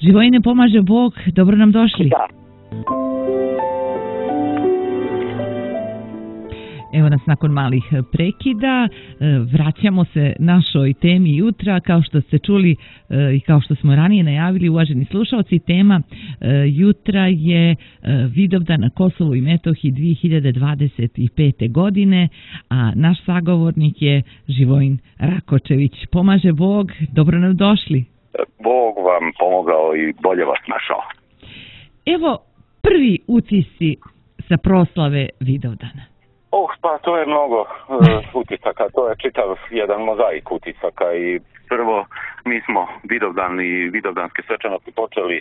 Živojine, pomaže Bog, dobro nam došli. Da. Evo nas nakon malih prekida, vraćamo se našoj temi jutra, kao što ste čuli i kao što smo ranije najavili, uvaženi slušalci, tema jutra je Vidovdan na Kosovu i Metohiji 2025. godine, a naš sagovornik je Živojin Rakočević. Pomaže Bog, dobro nam došli. Bog vam pomogao i bolje vas našao. Evo prvi utisci sa proslave Vidovdana. Pa to je mnogo utisaka, to je čitav jedan mozaik utisaka i prvo mi smo Vidovdan i vidovdanske svečanosti počeli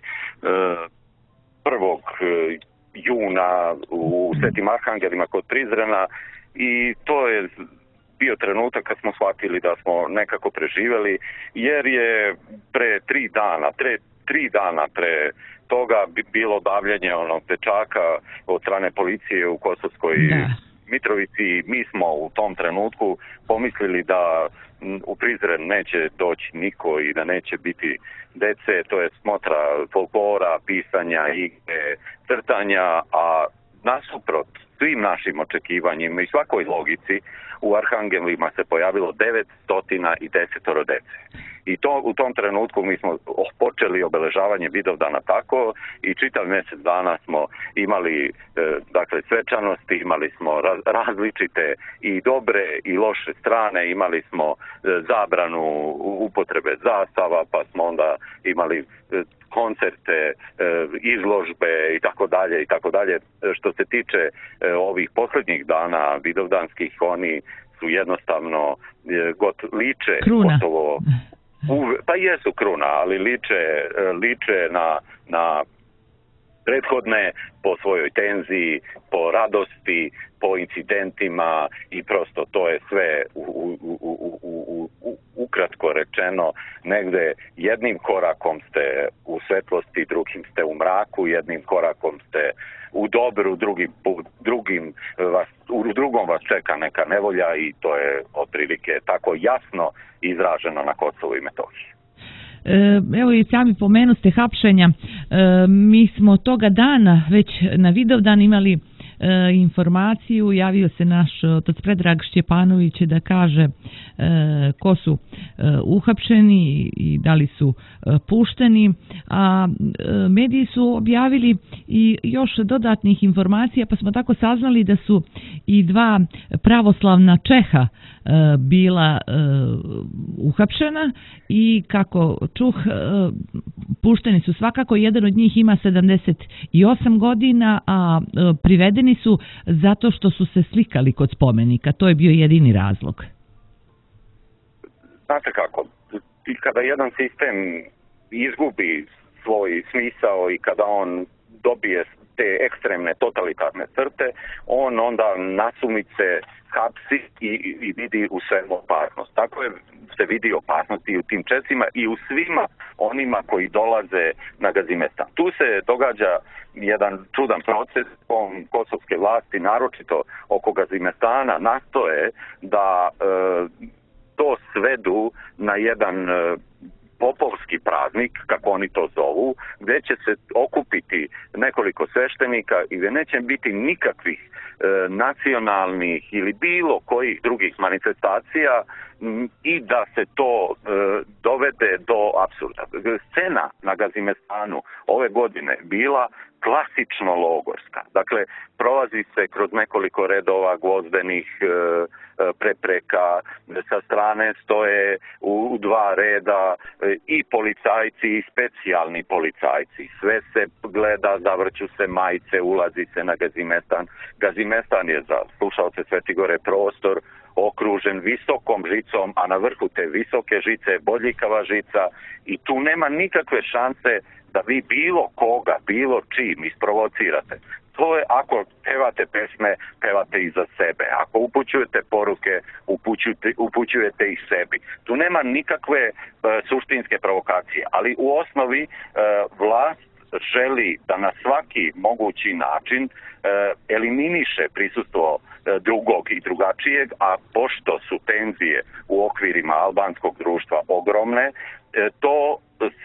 1. juna u Svetim Arhangelima kod Prizrena i to je bio trenutak kad smo shvatili da smo nekako preživjeli, jer je pre 3 dana pre toga bilo davljenje onog dečaka od strane policije u Kosovskoj Mitrovici. Mi smo u tom trenutku pomislili da u Prizren neće doći niko i da neće biti dece, to je smotra folklora, pisanja, igre, crtanja, a nasuprot svim našim očekivanjima i svakoj logici u Arhangelima se pojavilo 910 dece. I to u tom trenutku mi smo počeli obeležavanje Vidovdana tako i čitav mjesec dana smo imali svečanosti, imali smo različite i dobre i loše strane, imali smo zabranu upotrebe zastava, pa smo onda imali koncerte, izložbe i tako dalje. Što se tiče ovih posljednjih dana vidovdanskih, oni su jednostavno liče gotovo pa jesu kruna, ali liče na prethodne po svojoj tenziji, po radosti, po incidentima i prosto to je sve ukratko rečeno, negde jednim korakom ste u svetlosti, drugim ste u mraku, jednim korakom ste u dobru, drugom vas čeka neka nevolja i to je otprilike tako jasno izraženo na Kosovu i Metohiji. Evo i sami pomenuste hapšenja. Mi smo toga dana već na Vidovdan imali informaciju, javio se naš otac Predrag Šćepanović da kaže ko su uhapšeni i da li su pušteni, a mediji su objavili i još dodatnih informacija, pa smo tako saznali da su i 2 pravoslavna Čeha bila uhapšena i kako čuh, pušteni su svakako. Jedan od njih ima 78 godina, a privedeni su zato što su se slikali kod spomenika. To je bio jedini razlog. Znate kako, kada jedan sistem izgubi svoj smisao i kada on dobije te ekstremne totalitarne crte, on onda nasumice hapsi i vidi u svemu opasnost. Tako se vidi opasnost i u tim Česima i u svima onima koji dolaze na Gazimestan. Tu se događa jedan čudan proces kosovske vlasti, naročito oko Gazimestana, nastoje da to svedu na jedan popovski praznik, kako oni to zovu, gdje će se okupiti nekoliko sveštenika i gdje neće biti nikakvih nacionalnih ili bilo kojih drugih manifestacija i da se to dovede do apsurda. Scena na Gazimestanu ove godine bila klasično logorska. Dakle, prolazi se kroz nekoliko redova gvozdenih prepreka, sa strane stoje u 2 reda i policajci i specijalni policajci. Sve se gleda, zavrću se majice, ulazi se na Gazimestan. Gazimestan je za slušalce Svetigore prostor okružen visokom žicom, a na vrhu te visoke žice je bodljikava žica i tu nema nikakve šanse da vi bilo koga, bilo čim isprovocirate. To je ako pevate pesme, pevate i za sebe. Ako upućujete poruke, upućujete ih sebi. Tu nema nikakve suštinske provokacije, ali u osnovi vlast želi da na svaki mogući način eliminiše prisustvo drugog i drugačijeg, a pošto su tenzije u okvirima albanskog društva ogromne, to se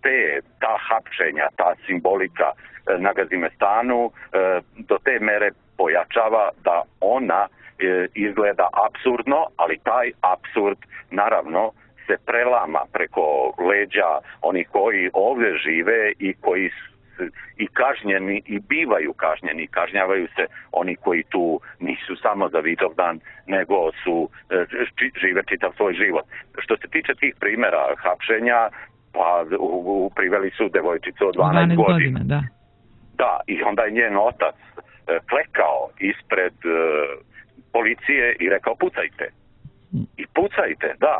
ta hapšenja, ta simbolika na Gazimestanu do te mere pojačava da ona izgleda apsurdno, ali taj apsurd naravno se prelama preko leđa onih koji ovdje žive i koji i kažnjeni i bivaju kažnjeni, kažnjavaju se oni koji tu nisu samo za Vidovdan, nego su žive čitav svoj život. Što se tiče tih primjera hapšenja, pa priveli su devojčicu od 12 godina. Da. Da, i onda je njen otac klekao ispred policije i rekao pucajte. I pucajte, da,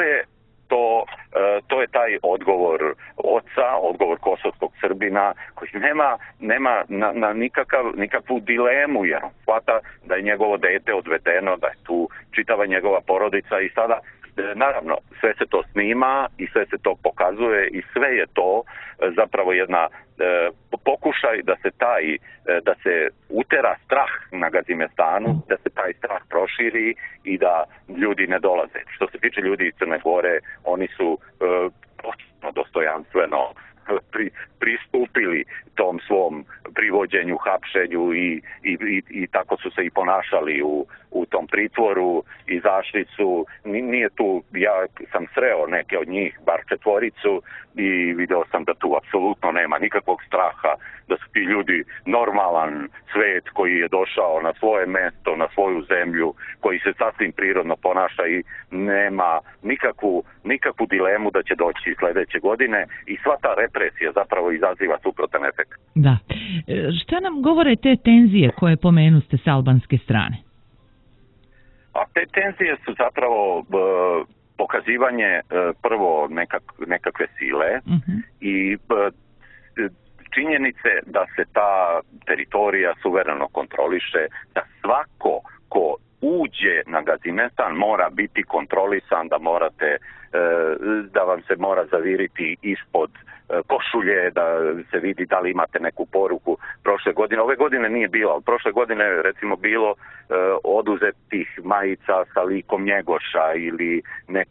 to je taj odgovor oca, odgovor kosovskog Srbina koji nema na nikakvu dilemu, jer on shvata da je njegovo dete odvedeno, da je tu čitava njegova porodica i sada naravno sve se to snima i sve se to pokazuje i sve je to zapravo jedna pokušaj da se utera strah na Gazimestanu, da se taj strah proširi i da ljudi ne dolaze. Što se tiče ljudi iz Crne Gore, oni su potpuno dostojanstveno pristupili tom svom privođenju, hapšenju i tako su se i ponašali u tom pritvoru, izašli su, nije tu, ja sam sreo neke od njih, bar 4 i video sam da tu apsolutno nema nikakvog straha, da su ti ljudi normalan svet koji je došao na svoje mesto, na svoju zemlju, koji se sasvim prirodno ponaša i nema nikakvu dilemu da će doći sljedeće godine i sva ta represija zapravo izaziva suprotan efekt. Da. Šta nam govore te tenzije koje pomenuste s albanske strane? A te tenzije su zapravo pokazivanje prvo nekakve sile i činjenice da se ta teritorija suvereno kontroliše, da svako ko uđe na Gazimestan mora biti kontrolisan, da vam se mora zaviriti ispod košulje, da se vidi da li imate neku poruku. Prošle godine, ove godine nije bilo, ali prošle godine je recimo bilo oduzetih majica sa likom Njegoša ili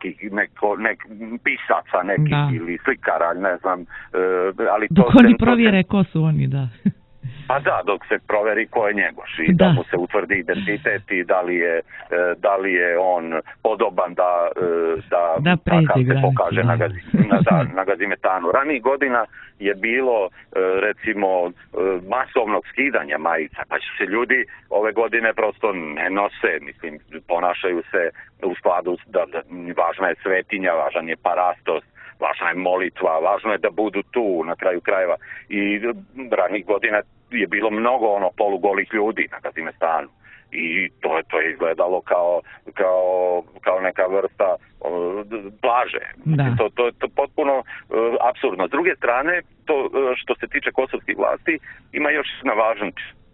pisaca nekih ili slikara, ne znam. Ali dok oni provjere ko su oni, da. Pa da, dok se proveri ko je Njegoš i da mu se utvrdi identitet i da li je on podoban da takav se pokaže na Gazimetanu. Ranijih godina je bilo recimo masovnog skidanja majica, pa će se ljudi ove godine prosto ne nose, mislim, ponašaju se u skladu da važna je svetinja, važan je parastos, važna je molitva, važno je da budu tu na kraju krajeva i ranih godina je bilo mnogo polugolih ljudi na Gazimestanu i to je izgledalo kao neka vrsta plaže. To je potpuno apsurdno. S druge strane, to što se tiče kosovskih vlasti, ima još jedna važna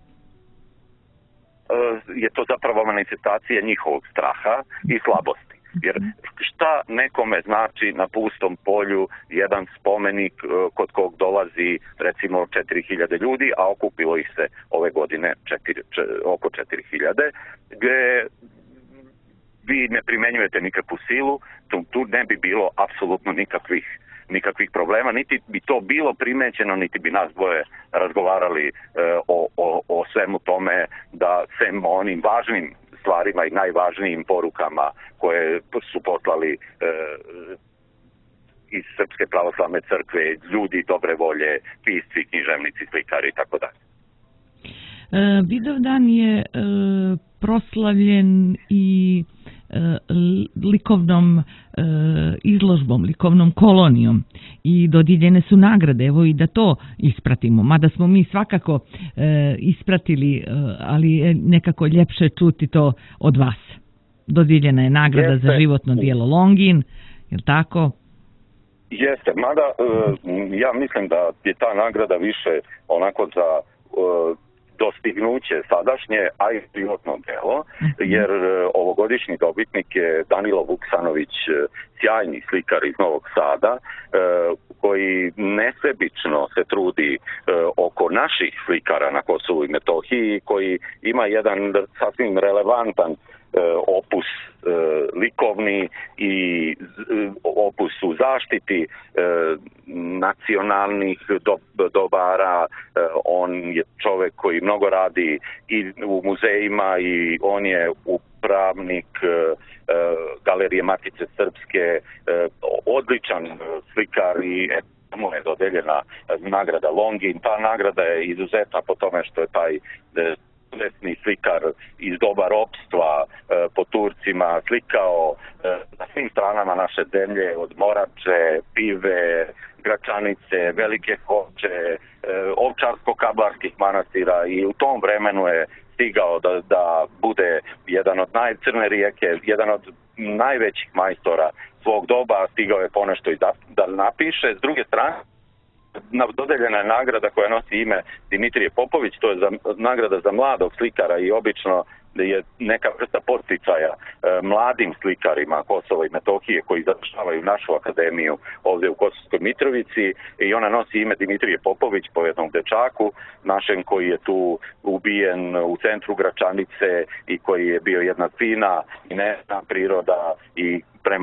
je to zapravo manifestacija njihovog straha i slabosti. Jer šta nekome znači na pustom polju jedan spomenik kod kog dolazi recimo 4000 ljudi, a okupilo ih se ove godine oko 4000, gdje vi ne primjenjujete nikakvu silu, tu ne bi bilo apsolutno nikakvih problema, niti bi to bilo primećeno, niti bi nas dvoje razgovarali o svemu tome, da sem onim važnim stvarima i najvažnijim porukama koje su poslali iz Srpske pravoslavne crkve, ljudi dobre volje, pisci, književnici, slikari i tako dalje. Vidovdan je proslavljen i likovnom izložbom, likovnom kolonijom i dodijeljene su nagrade, evo i da to ispratimo, mada smo mi svakako ispratili, ali je nekako ljepše čuti to od vas. Dodijeljena je nagrada za životno djelo Longin, je li tako? Jeste, mada ja mislim da je ta nagrada više onako za dostignuće sadašnje, a i životno delo, jer ovogodišnji dobitnik je Danilo Vuksanović, sjajni slikar iz Novog Sada, koji nesebično se trudi oko naših slikara na Kosovu i Metohiji, koji ima jedan sasvim relevantan opus likovni i opus u zaštiti nacionalnih dobara. On je čovjek koji mnogo radi i u muzejima i on je upravnik Galerije Matice Srpske, odličan slikar i mu je dodeljena nagrada Longin. Ta nagrada je izuzetna po tome što je taj čudesni slikar iz doba ropstva po Turcima slikao na svim stranama naše zemlje, od Morače, Pive, Gračanice, Velike Hoče, Ovčarsko-Kablarskih manastira i u tom vremenu je stigao da bude jedan od Crne rijeke, jedan od najvećih majstora svog doba, stigao je ponešto i da napiše. S druge strane, dodeljena je nagrada koja nosi ime Dimitrije Popović, to je nagrada za mladog slikara i obično je neka vrsta podsticaja mladim slikarima Kosova i Metohije koji završavaju našu akademiju ovdje u Kosovskoj Mitrovici, i ona nosi ime Dimitrije Popović po jednom dečaku našem koji je tu ubijen u centru Gračanice i koji je bio jedna fina i nesna priroda i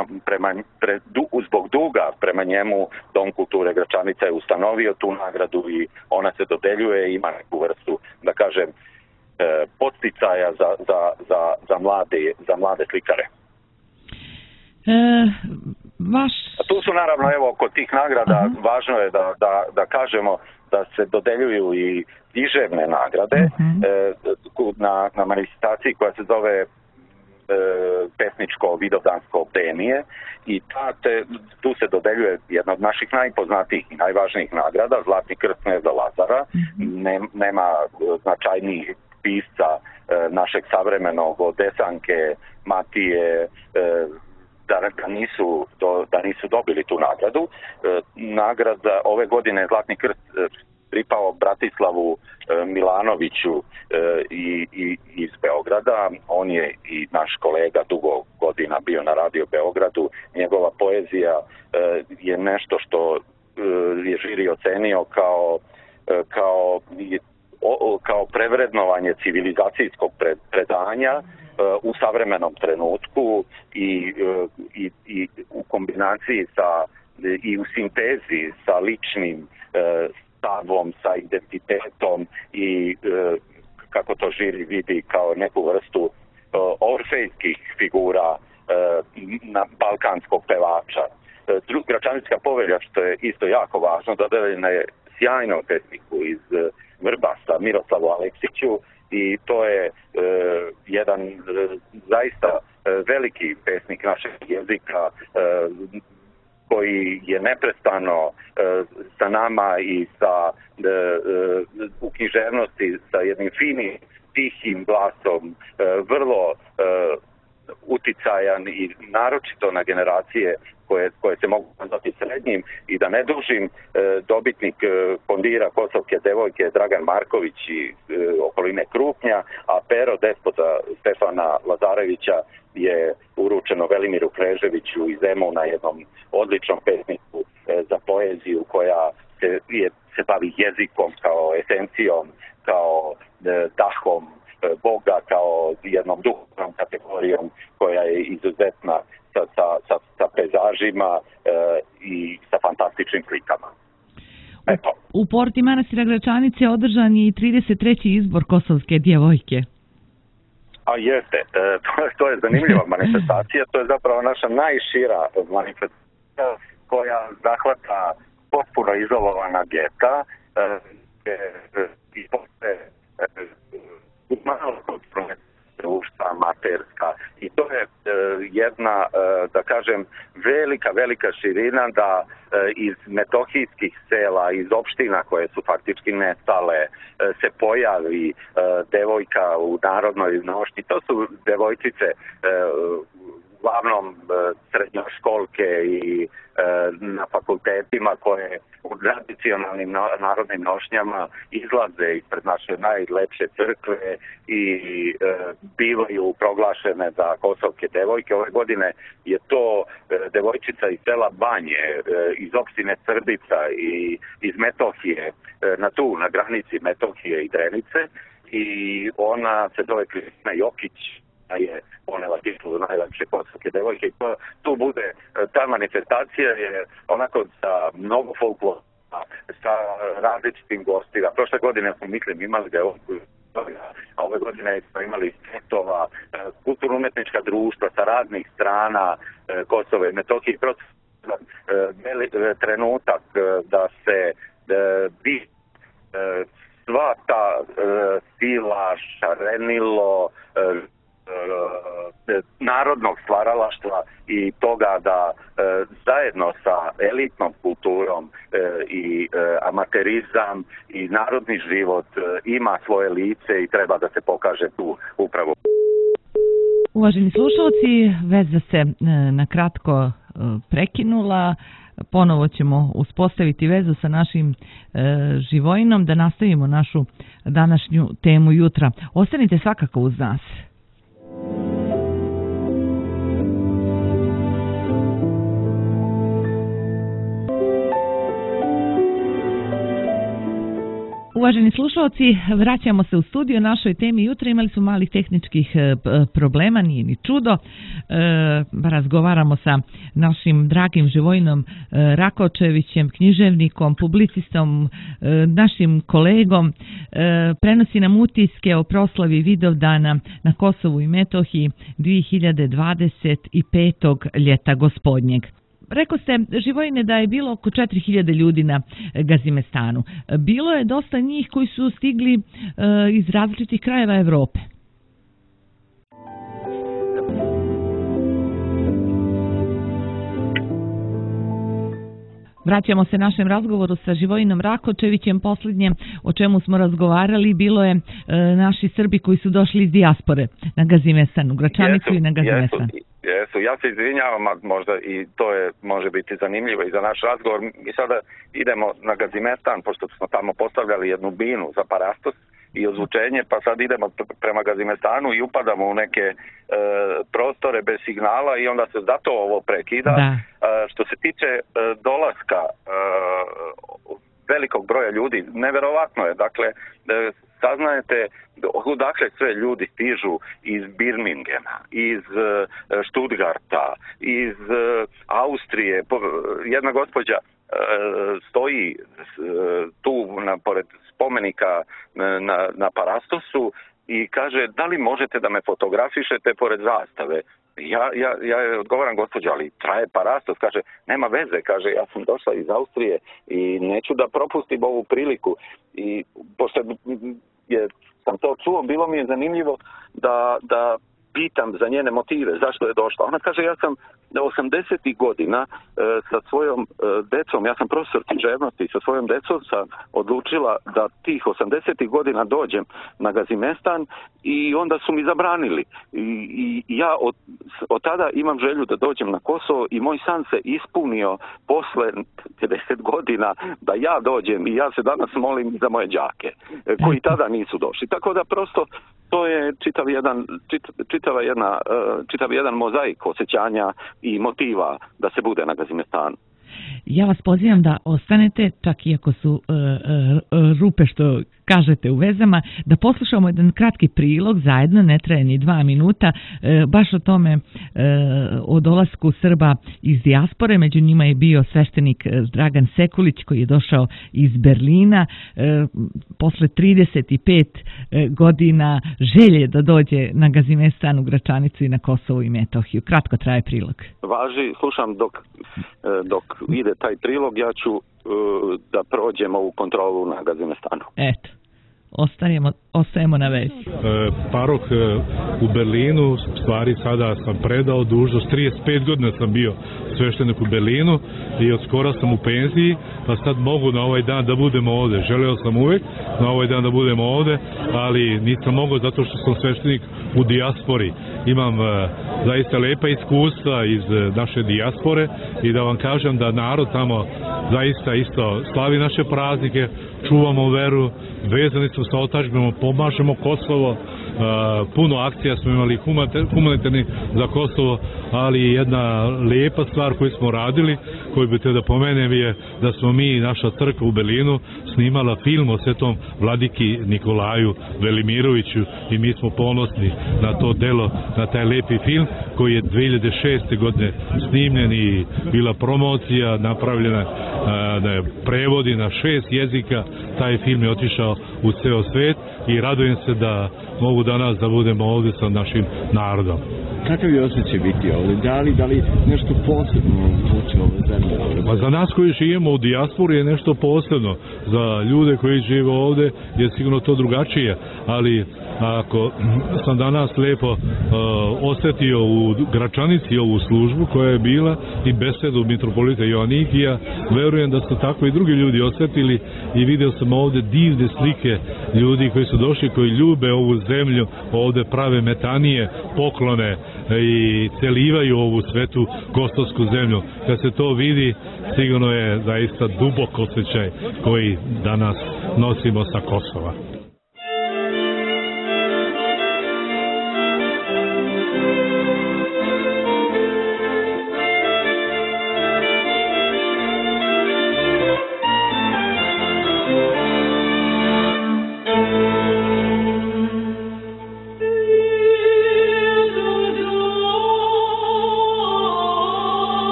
zbog duga prema njemu Dom kulture Gračanica je ustanovio tu nagradu i ona se dodeljuje i ima neku vrstu, da kažem, podsticaja za mlade slikare. Tu su naravno, evo, kod tih nagrada važno je da kažemo da se dodeljuju i književne nagrade na manifestaciji koja se zove pesničko Vidovdansko bdenije i tu se dodeljuje jedna od naših najpoznatijih i najvažnijih nagrada, Zlatni krst kneza Lazara. Nema značajnijih pisca našeg savremenog od Desanke, Matije, da nisu dobili tu nagradu. Nagrada ove godine Zlatni krst pripao Bratislavu Milanoviću iz Beograda. On je i naš kolega, dugo godina bio na Radio Beogradu. Njegova poezija je nešto što je žiri ocenio kao prevrednovanje civilizacijskog predanja u savremenom trenutku i u kombinaciji i u sintezi sa ličnim stavom, sa identitetom i kako to žiri vidi kao neku vrstu orfejskih figura na balkanskog pevača. Gračanicka povelja, što je isto jako važno, dodeljena je sjajnom pesniku iz Vrbasa, Miroslavu Aleksiću, i to je jedan zaista veliki pesnik našeg jezika koji je neprestano sa nama i u književnosti sa jednim finim, tihim glasom, vrlo uticajan i naročito na generacije koje se mogu nazvati srednjim. I da ne dužim, dobitnik Kondira Kosovke devojke Dragan Marković iz okoline Krupnja, a pero despota Stefana Lazarevića je uručeno Velimiru Kreževiću iz Zemuna, jednom odličnom pesniku za poeziju koja se bavi jezikom kao esencijom, kao dahom Boga, kao jednom duhovnom kategorijom koja je izuzetna sa pejzažima i sa fantastičnim slikama. Eto. U porti manastira Gračanice održan je i 33. izbor Kosovske djevojke. A jeste, to je zanimljiva manifestacija, to je zapravo naša najšira manifestacija koja zahvata potpuno izolovana geta i postoje malo društva, materska, i to je jedna, da kažem, velika širina da iz metohijskih sela, iz opština koje su faktički nestale, se pojavi devojka u narodnoj nošnji. To su devojčice uglavnom srednjoškolke i na fakultetima koje u tradicionalnim narodnim nošnjama izlaze ispred naše najlepše crkve i bivaju proglašene za kosovke devojke. Ove godine je to devojčica iz sela Banje, iz opštine Srbica i iz Metohije, na granici Metohije i Drenice, i ona se zove Kristina Jokić je ponela titulu najljepše kosovske devojke. Tu bude, ta manifestacija je onako sa mnogo folklora, sa različitim gostima. Prošle godine smo, mislim, imali ga a ove godine smo imali setova, kulturno-umetnička društva sa raznih strana Kosova i Metohije. Trenutak da se sva ta sila, šarenilo narodnog stvaralaštva i toga da zajedno sa elitnom kulturom i amaterizam i narodni život ima svoje lice i treba da se pokaže tu upravo. Uvaženi slušalci, veza se na kratko prekinula. Ponovo ćemo uspostaviti vezu sa našim Živojinom da nastavimo našu današnju temu jutra. Ostanite svakako uz nas. Uvaženi slušalci, vraćamo se u studio. Našoj temi jutra imali smo malih tehničkih problema, nije ni čudo. Razgovaramo sa našim dragim Živojinom Rakočevićem, književnikom, publicistom, našim kolegom. Prenosi nam utiske o proslavi Vidovdana na Kosovu i Metohiji 2025. ljeta gospodnjeg. Rekao ste, Živojine, da je bilo oko 4000 ljudi na Gazimestanu. Bilo je dosta njih koji su stigli iz različitih krajeva Evrope. Vraćamo se našem razgovoru sa Živojinom Rakočevićem. Posljednje o čemu smo razgovarali bilo je naši Srbi koji su došli iz dijaspore na Gazimestan, u Gračanicu i na Gazimestan. Jesu, ja se izvinjavam, možda i to je može biti zanimljivo i za naš razgovor. Mi sada idemo na Gazimestan, pošto smo tamo postavljali jednu binu za parastos i ozvučenje, pa sad idemo prema Gazimestanu i upadamo u neke prostore bez signala i onda se zato ovo prekida. Što se tiče dolaska velikog broja ljudi, neverovatno je, dakle, saznajete odakle sve ljudi stižu iz Birmingema, iz Stuttgarta, iz Austrije. Jedna gospođa stoji tu pored spomenika na Parastosu i kaže, da li možete da me fotografišete pored zastave? Ja odgovaram, gospođo, ali traje Parastos. Kaže, nema veze, kaže, ja sam došla iz Austrije i neću da propustim ovu priliku. I pošto sam to čuo, bilo mi je zanimljivo da pitam za njene motive, zašto je došla. Ona kaže, ja sam 80. godina sa svojom decom, ja sam profesor književnosti, sa svojom decom sam odlučila da tih 80. godina dođem na Gazimestan i onda su mi zabranili. I ja od tada imam želju da dođem na Kosovo i moj san se ispunio posle 50 godina da ja dođem i ja se danas molim za moje đake koji tada nisu došli. Tako da prosto to je čitav jedan mozaik osjećanja i motiva da se bude na Gazimestanu. Ja vas pozivam da ostanete, čak i ako su rupe što kažete u vezama, da poslušamo jedan kratki prilog zajedno, ne traje ni 2 minuta, baš o tome, o dolasku Srba iz dijaspore. Među njima je bio sveštenik Dragan Sekulić koji je došao iz Berlina posle 35 godina želje da dođe na Gazimestan, u Gračanicu i na Kosovo i Metohiju. Kratko traje prilog. Važi, slušam dok ide taj prilog, ja ću da prođem ovu kontrolu na Gazimestanu. Eto, ostajemo na vezi. Paroh u Berlinu, stvari sada sam predao dužnost, 35 godina sam bio sveštenik u Berlinu i od skora sam u penziji, pa sad mogu na ovaj dan da budem ovde. Želeo sam uvek na ovaj dan da budem ovde, ali nisam mogao zato što sam sveštenik u dijaspori. Imam zaista lepa iskustva iz naše dijaspore i da vam kažem da narod tamo zaista isto slavi naše praznike, čuvamo veru, vezani smo sa otadžbinom, pomažemo Kosovo puno akcija smo imali humanitarnih za Kosovo, ali jedna lijepa stvar koju smo radili, koju bi te da pomenem, je da smo mi, naša crkva u Berlinu, snimala film o svetom vladiki Nikolaju Velimiroviću i mi smo ponosni na to delo, na taj lepi film koji je 2006. godine snimljen i bila promocija napravljena, na prevodi na 6 jezika. Taj film je otišao u ceo svet i radujem se da mogu danas da budemo ovdje sa našim narodom. Kakav je osjećaj biti ovdje? Da li nešto posebno zvuči ove zemlje? Pa za nas koji živimo u dijaspori je nešto posebno. Za ljude koji žive ovdje je sigurno to drugačije, ali ako sam danas lepo osjetio u Gračanici ovu službu koja je bila i besedu mitropolita Joanikija, verujem da su tako i drugi ljudi osjetili i vidio sam ovdje divne slike ljudi koji su došli, koji ljube ovu zemlju, ovdje prave metanije, poklone i celivaju ovu svetu kosovsku zemlju. Kad se to vidi, sigurno je zaista dubok osjećaj koji danas nosimo sa Kosova.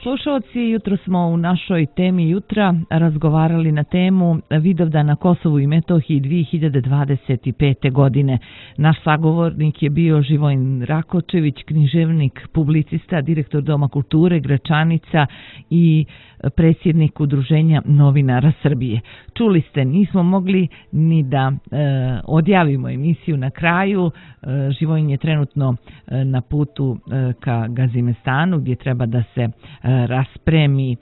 Slušalci, jutro smo u našoj temi jutra razgovarali na temu Vidovdan na Kosovu i Metohiji 2025. godine. Naš sagovornik je bio Živojin Rakočević, književnik, publicista, direktor Doma kulture Gračanica i predsjednik Udruženja novinara Srbije. Čuli ste, nismo mogli ni da odjavimo emisiju na kraju. Živojin je trenutno na putu ka Gazimestanu gdje treba da se raspremi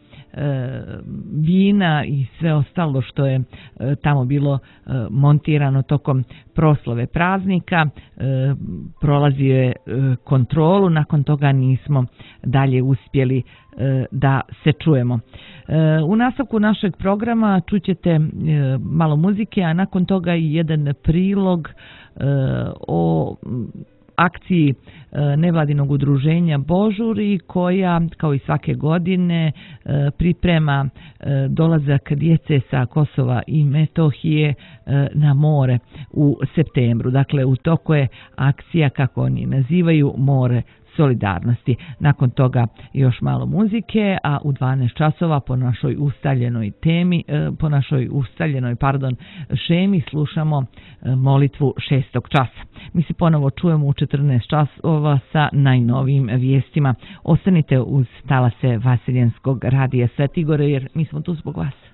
vina i sve ostalo što je tamo bilo montirano tokom proslave praznika. Prolazio je kontrolu, nakon toga nismo dalje uspjeli da se čujemo. U nastavku našeg programa čućete malo muzike, a nakon toga i jedan prilog o akciji nevladinog udruženja Božuri koja, kao i svake godine, priprema dolazak djece sa Kosova i Metohije na more u septembru. Dakle, u toku je akcija, kako oni nazivaju, More solidarnosti. Nakon toga još malo muzike, a u 12 časova po našoj ustaljenoj šemi slušamo molitvu 6. časa. Mi se ponovo čujemo u 14 časova sa najnovijim vijestima. Ostanite uz talase Vasiljenskog radija Svetigore jer mi smo tu zbog vas.